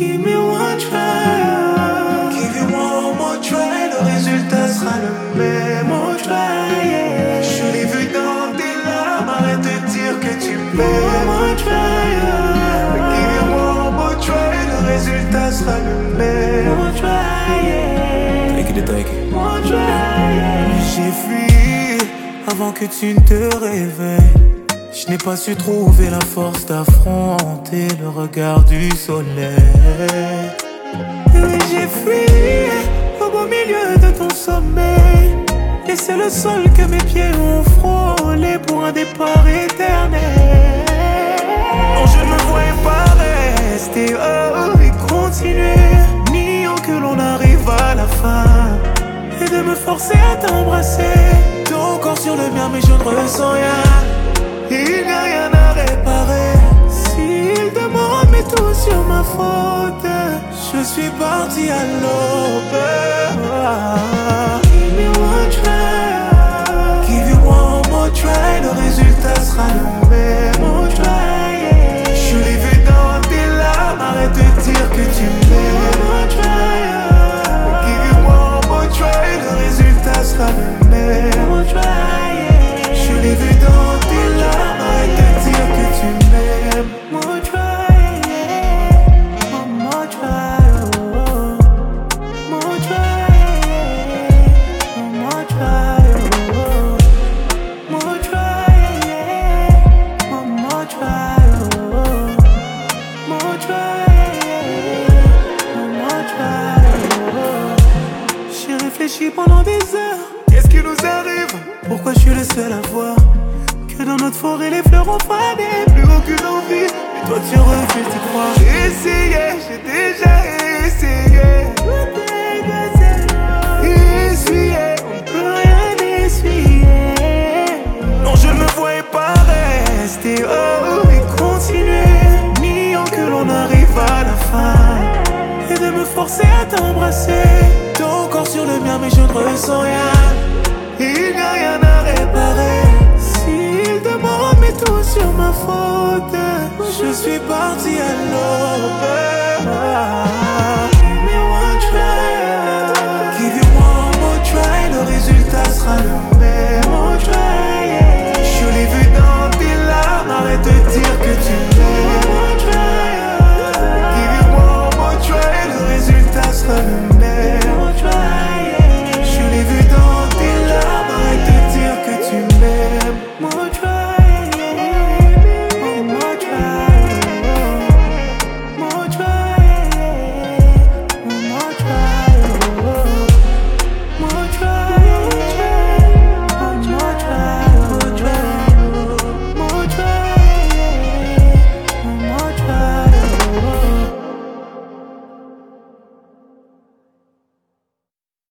Give me one try. Give you one more try, le résultat sera le même. One try, yeah. Je l'ai vu dans tes larmes, arrête de dire que tu m'aimes. One try, yeah. Give you one more try, le résultat sera le même. One try, yeah. Take it. One try, yeah. J'ai fui avant que tu ne te réveilles. Je n'ai pas su trouver la force d'affronter le regard du soleil. Et j'ai fui au beau milieu de ton sommeil. Et c'est le sol que mes pieds ont frôlé pour un départ éternel. Non, je ne me voyais pas rester Et continuer, niant que l'on arrive à la fin. Et de me forcer à t'embrasser. ton corps sur le mien, mais je ne ressens rien. Il n'y a rien à réparer. S'il demande mais tout sur ma faute, Je suis parti à l'aube. Give me one try. Give you one more try, le résultat sera le même. One try, yeah. Je l'ai vu dans tes larmes, arrête de dire que tu m'aimes. One try, Give you one more try, le résultat sera le même. one try, yeah. Je l'ai vu dans tes larmes, arrête de dire que tu m'aimes. One try, yeah. One more try, oh. More try, yeah. One more try, oh. More try, yeah. One more try, oh. More try, yeah. One more try, oh. J'ai réfléchi pendant des heures. Qu'est-ce qui nous arrive? Pourquoi je suis le seul à voir que dans notre forêt les fleurs ont fané? Plus aucune envie, Et toi tu refuses d'y croire. j'ai essayé, j'ai déjà essayé. Essuyé, On peut rien essuyer. non je ne me voyais pas rester Et continuer, niant que l'on arrive à la fin. Et de me forcer à t'embrasser. ton corps sur le mien, mais je ne ressens rien. Il n'y a rien à réparer. S'il demande mais tout sur ma faute, Je suis parti à l'aube.